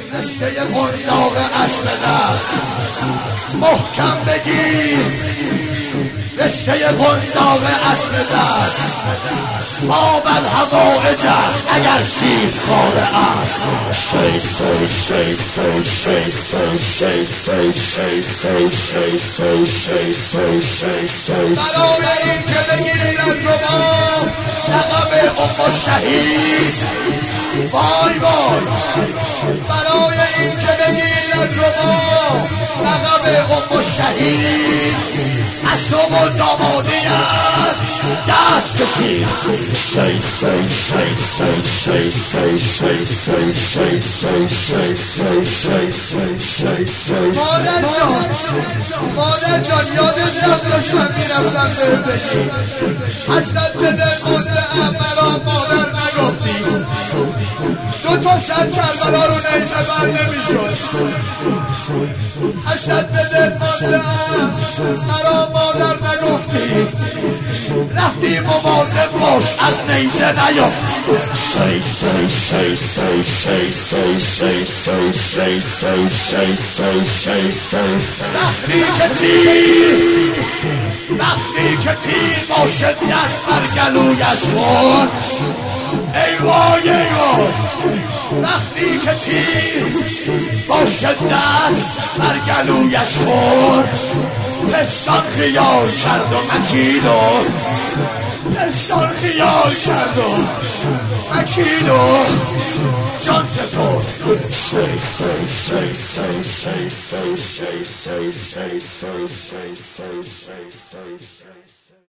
قصه قنداق اسب دست محکم بگیر، قصه قنداق اسب دست ما بر هوایج است اگر سیر خاره است. برای این که بگیرد رو ما لقب ام شهید، وای وای، برای این که بگیرد رو ما لقب ام شهید اصاب و دامادیت دست کشید. مادر جان یادت رفت داشتم میرفتم به بگی حسرت به دل مونده ام مرا مادر نگفتی، دو تا سر کربلا رو نیزه بر نمیشد. حسرت به دل مونده ام مرا مادر نگفتی، رفتی مواظب باش از نیزه نیفتی. وقتی که تیر با شدت بر گلویش خورد، ای وای ای وای، وقتی که تیر با شدت بر گلویش خورد پستان خیال کرد و مکید و پستان خیال کرد و مکید و جان سپرد.